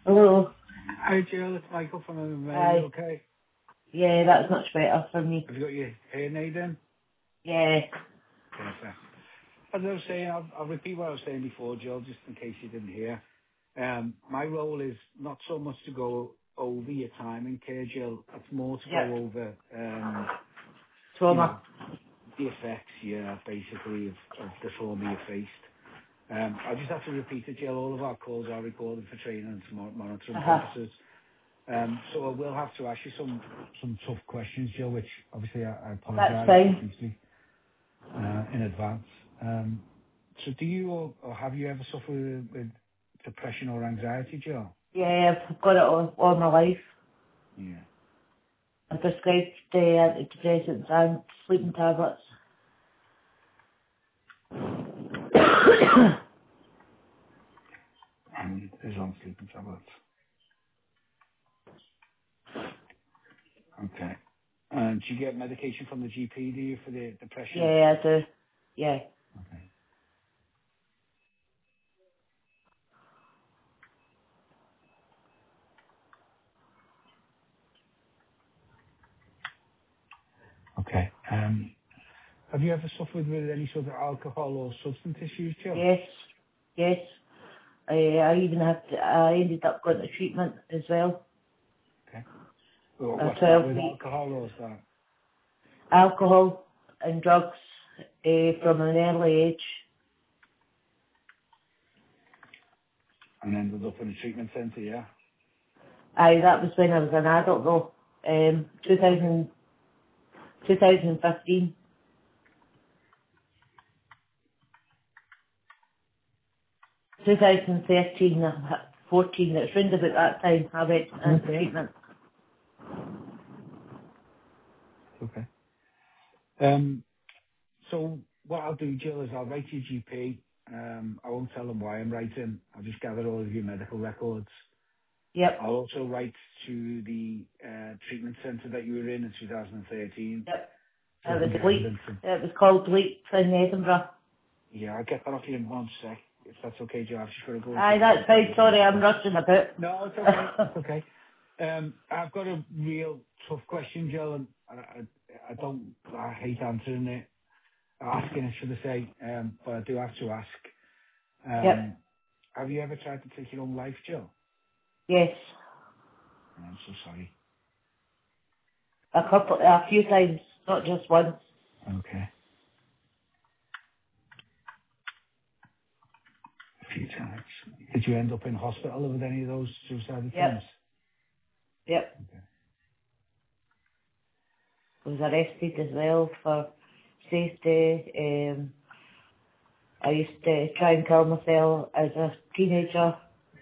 Hello. Hi, Jill. It's Michael from MMA. You Hi. okay? Yeah, that's much better for me. Have you got your hearing aid in? Yeah. Perfect. As I was saying, I'll repeat what I was saying before, Jill, just in case you didn't hear. My role is not so much to go over your time in care, Jill. It's more to Yep. go over, you know, Trauma. the effects, yeah, basically, of the trauma you faced. I just have to repeat it, Jill. All of our calls are recorded for training and monitoring Uh-huh. purposes. So I will have to ask you some tough questions, Joe, which obviously I That's apologize fine. profusely in advance. So do you or have you ever suffered with depression or anxiety, Joe? Yeah, I've got it all my life. Yeah. I'm prescribed antidepressants and sleeping tablets. And is on sleeping tablets. Okay. And do you get medication from the GP, do you, for the depression? Yeah, I do. Yeah. Okay. Okay. Have you ever suffered with any sort of alcohol or substance issues, Joe? Yes. Yes. I even I ended up going to treatment as well. Okay. Well, A what's that 12 with week alcohol or is that? alcohol and drugs from an early age. And ended up in a treatment centre, yeah? Aye, that was when I was an adult though. 2015, 2013, 14, it's round about that time I went into Okay. treatment. Okay. So what I'll do, Jill, is I'll write to your GP. I won't tell them why I'm writing. I'll just gather all of your medical records. Yep, I'll also write to the treatment centre that you were in 2013. yep. So I It can was get Leap. evidence of, It was called Leap in Edinburgh. yeah, I'll get that off you in one sec. If that's okay, Jill, I've just got to go into Aye, the that's hospital fine. with Sorry, my I'm stuff. rushing a bit. No, it's okay. It's okay. I've got a real tough question, Jill, and I hate answering it, asking it, should I say, but I do have to ask. Yep, Have you ever tried to take your own life, Jill? yes. Oh, I'm so sorry. A few times, not just once. Okay. A few times. Did you end up in hospital with any of those suicide attempts? Yep, yep. Okay. Was arrested as well for safety. I used to try and kill myself as a teenager.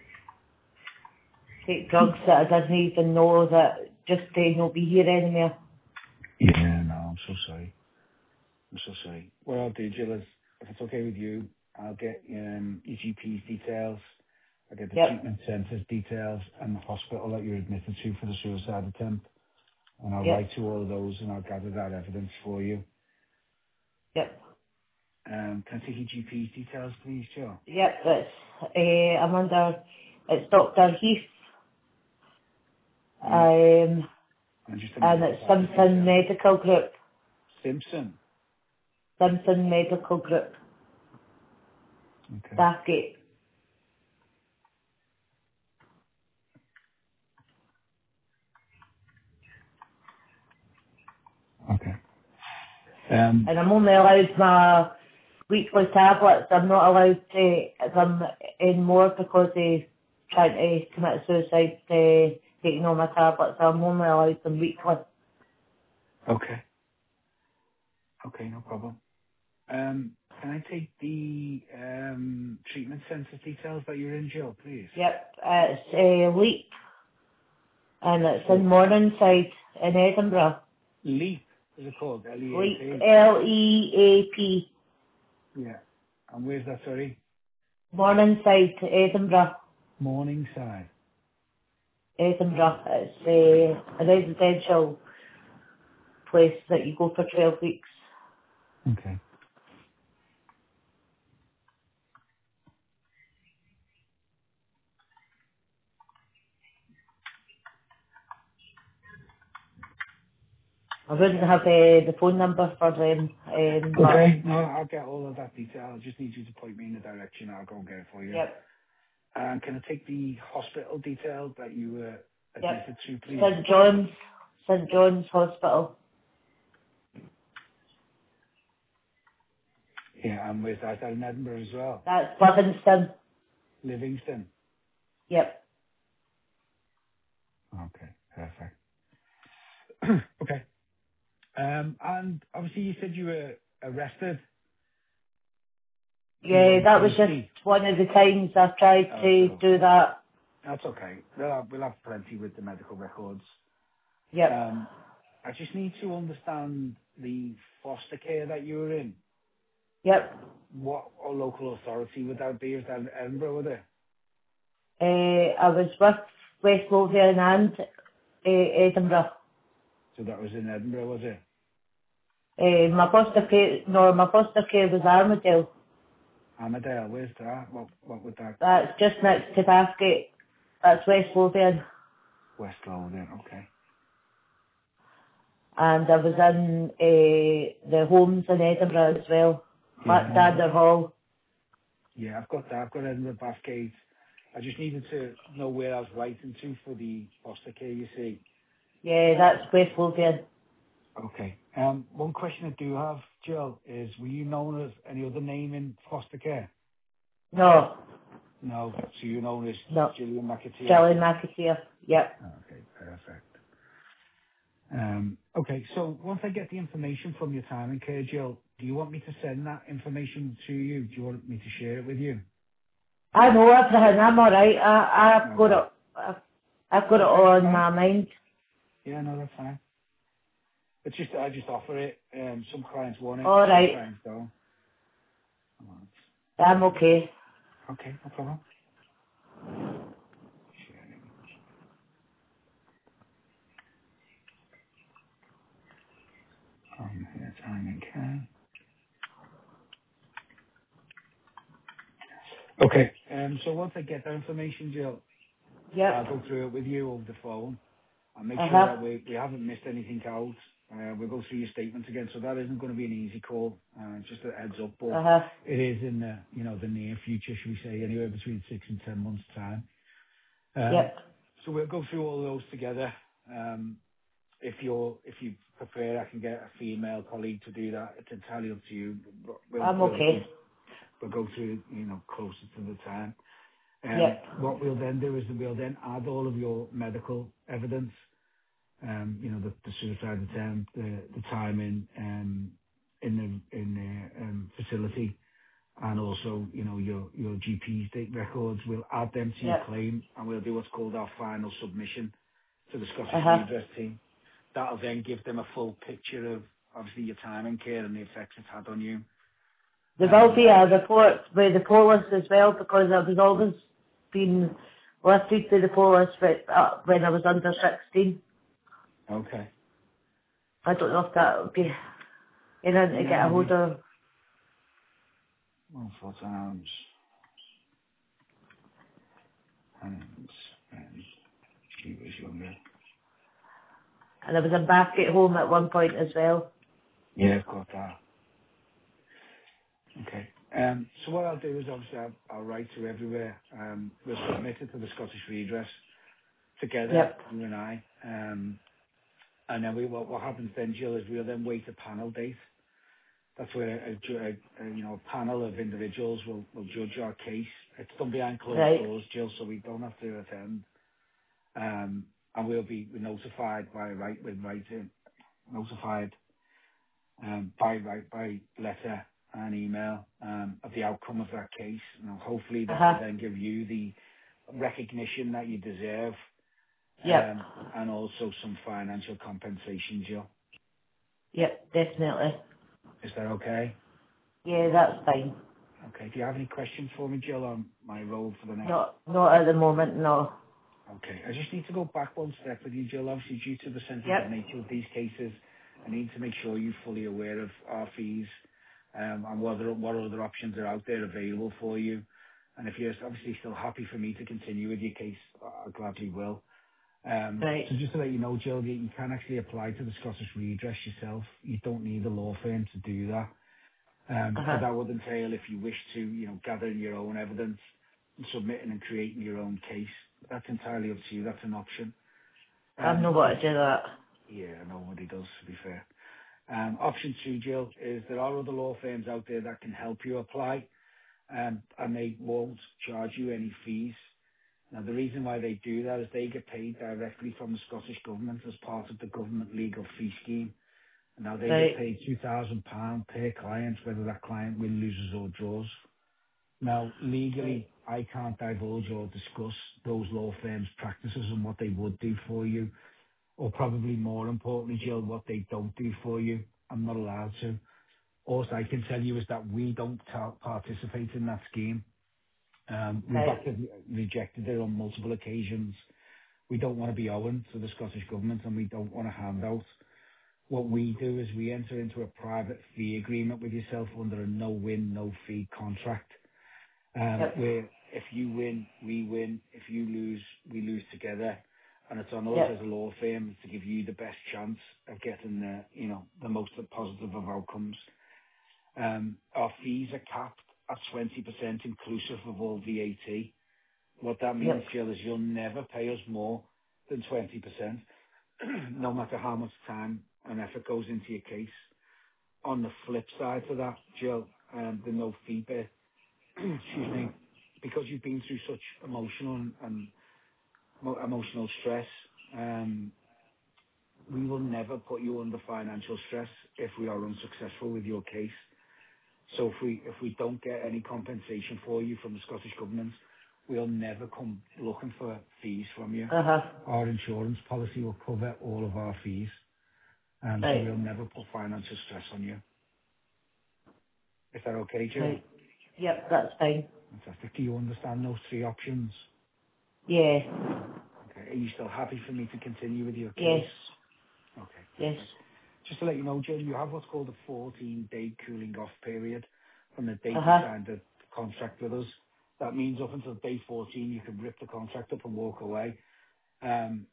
Take drugs that I didn't even know that just to not be here anymore. Yeah, no, I'm so sorry. I'm so sorry. What I'll do, Jill, is, if it's okay with you, I'll get your GP's details, I'll get the Yep, treatment centre's details, and the hospital that you're admitted to for the suicide attempt, and I'll write yep, to all of those and I'll gather that evidence for you. yep, Can I take your GP's details, please, Jill? yep. I'm under, it's Dr. Heath, Yeah. um, And just a and medical it's practice Simpson details. Medical Group. Simpson. Simpson Medical Group, Okay. Bathgate. Okay. Um, And I'm only allowed my weekly tablets. I'm not allowed to them anymore because they tried to commit suicide, taking all my tablets. I'm only allowed them weekly. okay. Okay, no problem. Can I take the treatment center details that you're in, Jill, please? Yep, it's Leap, and it's in So, Morningside in Edinburgh. LEAP, is it called? Leap, L-E-A-P? Leap, Yeah. And where's that, sorry? Morningside, Edinburgh. Morningside. Edinburgh. It's a residential place that you go for 12 weeks. Okay. I wouldn't have the phone number for them, but Okay. No, I'll get all of that detail. I just need you to point me in the direction. I'll go and get it for you. yep, And can I take the hospital details that you were yep. admitted to, please? St John's Hospital. Yeah, and with that in Edinburgh as well. That's Livingston. Livingston. Yep, Okay, perfect. Okay. And obviously you said you were arrested yeah, on that was just Tuesday. one of the times I've tried to So do that. that's okay. We'll have plenty with the medical records. Yep, Um, I just need to understand the foster care that you were in. yep. What local authority would that be? Is that in Edinburgh, would it? I was with West Lothian and Edinburgh. So that was in Edinburgh, was it? My foster care was Armadale. Armadale, where's that? What would that? That's just next to Bathgate. That's West Lothian. West Lothian, okay. And I was in the homes in Edinburgh as well. Yeah, Dander Hall. yeah, I've got that. I've got Edinburgh Bathgate. I just needed to know where I was writing to for the foster care, you see. Yeah, that's West Lothian. Okay. One question I do have, Jill, is were you known as any other name in foster care? No, No. So you're known as no. Gillian McAteer? Kelly McAteer. Yep. Okay, perfect. Okay, so once I get the information from your time in care, Jill, do you want me to send that information to you? Do you want me to share it with you? I know everything. I'm alright. I've got Okay. it. I've got it Okay, all that's in fine. my mind. Yeah, no, that's fine. It's just, I just offer it. Some clients want it, some Alright. clients don't. Alright. I'm okay. Okay, no problem. Sharing. Here, time in care. Okay. So once I get that information, Jill, I'll Yep. go through it with you over the phone. I'll make sure Uh-huh. that we haven't missed anything out. We'll go through your statements again. So that isn't going to be an easy call. Just a heads up, but Uh-huh. it is in the the near future, should we say, anywhere between 6 and 10 months time. Yep. So we'll go through all those together. If you prefer, I can get a female colleague to do that. It's entirely up to you. But I'm okay. we'll go through closer to the time. Yep. What we'll then do is we'll then add all of your medical evidence, the suicide attempt, the time in the facility, and also, your GP state records. We'll add them to your Yep. claim, and we'll do what's called our final submission to the Scottish Uh-huh. Redress team. That'll then give them a full picture of obviously your time in care and the effects it's had on you. There will Um, be a report with the police as well because I was always been listed to the police when I was under 16. okay. I don't know if that would be anything to get Yeah, a hold of. multiple times. And she was younger. And I was in basket home at one point as well. Yeah, I've got that. Okay. So what I'll do is obviously I'll write to everywhere. We'll submit it to the Scottish Redress together, Yep. you and I. And then what happens then, Jill, is we'll then wait a panel date. That's where a panel of individuals will judge our case. It's done behind closed Right. doors, Jill, so we don't have to attend. And we'll be notified notified by letter and email of the outcome of that case. Hopefully that will Uh-huh. then give you the recognition that you deserve, Yep. and also some financial compensation, Jill. Yep, definitely. Is that okay? Yeah, that's fine. Okay. Do you have any questions for me, Jill, on my role for the next? Not at the moment, no. Okay. I just need to go back one step with you, Jill. Obviously, due to the sensitive Yep. nature of these cases, I need to make sure you're fully aware of our fees, and what other options are out there available for you. And if you're obviously still happy for me to continue with your case, I gladly will. Right. So just to let you know, Jill, you can actually apply to the Scottish Redress yourself. You don't need a law firm to do that. But Uh-huh. that would entail if you wish to, gathering your own evidence and submitting and creating your own case. That's entirely up to you. That's an option. I've no got If to do that. Yeah, nobody does, to be fair. Option two, Jill, is there are other law firms out there that can help you apply, and they won't charge you any fees. Now, the reason why they do that is they get paid directly from the Scottish Government as part of the government legal fee scheme. Now, they get Right. paid £2,000 per client, whether that client win, loses or draws. Now, legally, Right. I can't divulge or discuss those law firms' practices and what they would do for you, or probably more importantly, Jill, what they don't do for you. I'm not allowed to. All I can tell you is that we don't participate in that scheme. We've Right. actively rejected it on multiple occasions. We don't want to be owing to the Scottish Government, and we don't want a handout. What we do is we enter into a private fee agreement with yourself under a no-win, no-fee contract, Yep. where if you win, we win. If you lose, we lose together. And it's on us as a Yep. law firm to give you the best chance of getting the most positive of outcomes. Our fees are capped at 20% inclusive of all VAT. What that means, Yep. Jill, is you'll never pay us more than 20%, no matter how much time and effort goes into your case. On the flip side to that, Jill, the no fee bit, excuse me, because you've been through such emotional stress, we will never put you under financial stress if we are unsuccessful with your case. So if we don't get any compensation for you from the Scottish Government, we'll never come looking for fees from you. Uh-huh. Our insurance policy will cover all of our fees, so we'll Right. never put financial stress on you. Is that okay, Jill? Right. Yep, that's fine. Fantastic. Do you understand those three options? Yeah. Okay. Are you still happy for me to continue with your Yes. case? Okay, Yes. perfect. Just to let you know, Jill, you have what's called a 14-day cooling off period from the date you Uh-huh. signed the contract with us. That means up until day 14, you can rip the contract up and walk away. Um,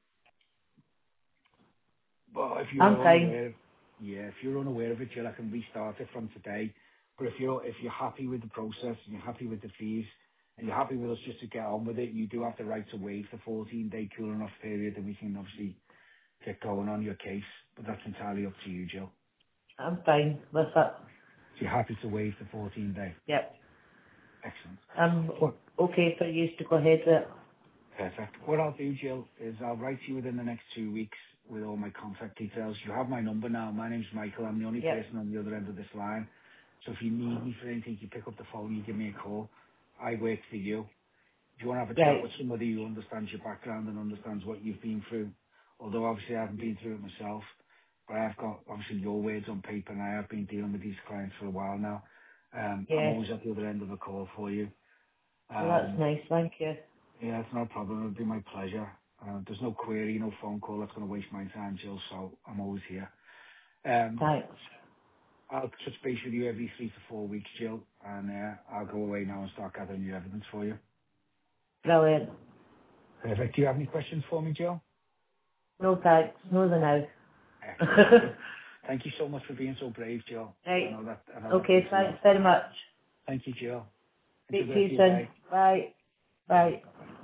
but if I'm you're fine. unaware, if you're unaware of it, Jill, I can restart it from today. But if you're happy with the process and you're happy with the fees and you're happy with us just to get on with it, you do have the right to waive the 14-day cooling off period, and we can obviously get going on your case. But that's entirely up to you, Jill. I'm fine with it. So you're happy to waive the 14-day. Yep. Excellent. I'm What? okay for you to go ahead with it. Perfect. What I'll do, Jill, is I'll write you within the next 2 weeks with all my contact details. You have my number now. My name's Michael. I'm the only Yep. person on the other end of this line. So if you need me for anything, you pick up the phone, you give me a call. I work for you. If you want to have a chat with Right. somebody who understands your background and understands what you've been through, although obviously I haven't been through it myself, but I have got obviously your words on paper, and I have been dealing with these clients for a while now. I'm Yeah. always at the other end of the call for you. Well, that's Um, nice. Thank you. Yeah, it's no problem. It'd be my pleasure. There's no query, no phone call that's going to waste my time, Jill, so I'm always here. Um, Thanks. I'll touch base with you every 3 to 4 weeks, Jill, and I'll go away now and start gathering your evidence for you. Brilliant. Perfect. Do you have any questions for me, Jill? No thanks. No the now. Excellent. Well, thank you so much for being so brave, Jill. I Right. know that Okay, takes a lot. thanks very much. Thank you, Jill. Enjoy Speak the to rest of you your soon. day. Bye. Bye. Bye. Bye-bye.